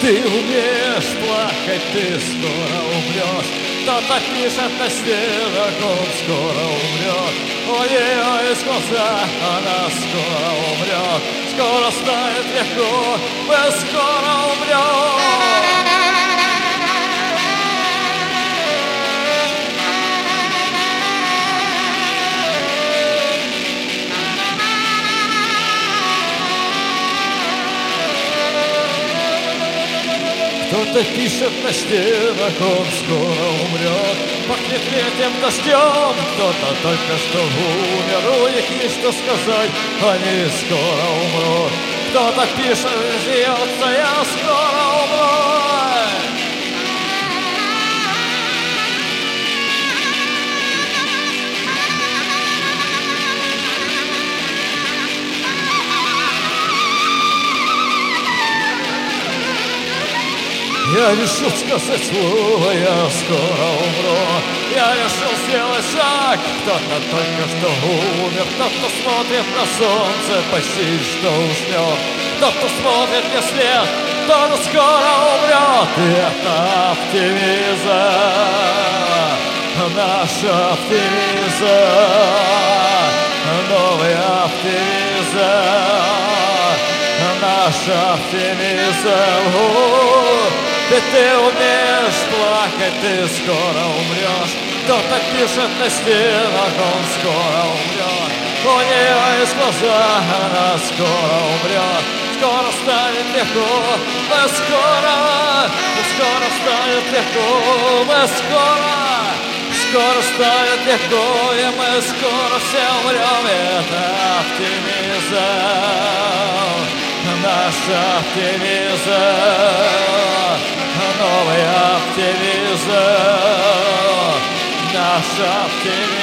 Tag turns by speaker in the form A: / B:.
A: Ты умеешь плакать, ты скоро умрешь. Кто-то пишет на стенах, он скоро умрет. У нее есть глаза, она скоро умрет. Скоро станет легко, мы скоро умрем. Кто-то пишет на стенах, он скоро умрет. Пахнет летним дождем, кто-то только что умер. У них есть что сказать, они скоро умрут. Кто-то пишет, смеется, я скоро умру. Я решил сказать слово, я скоро умру. Я решил сделать шаг, кто-то только что умер. Кто-то смотрит на солнце, почти что уснет. Кто-то смотрит мне вслед, кто-то скоро умрет. И это оптимизм, наш оптимизм, новый оптимизм, наш оптимизм. Ведь ты умеешь плакать, ты скоро умрешь. Кто-то пишет на стенах, он скоро умрет. У нее есть глаза, она скоро умрет. Скоро станет легко, мы скоро станет легко, мы скоро станет легко, и мы скоро все умрем. Это оптимизм, наш оптимизм, новый оптимизм, наш оптимизм.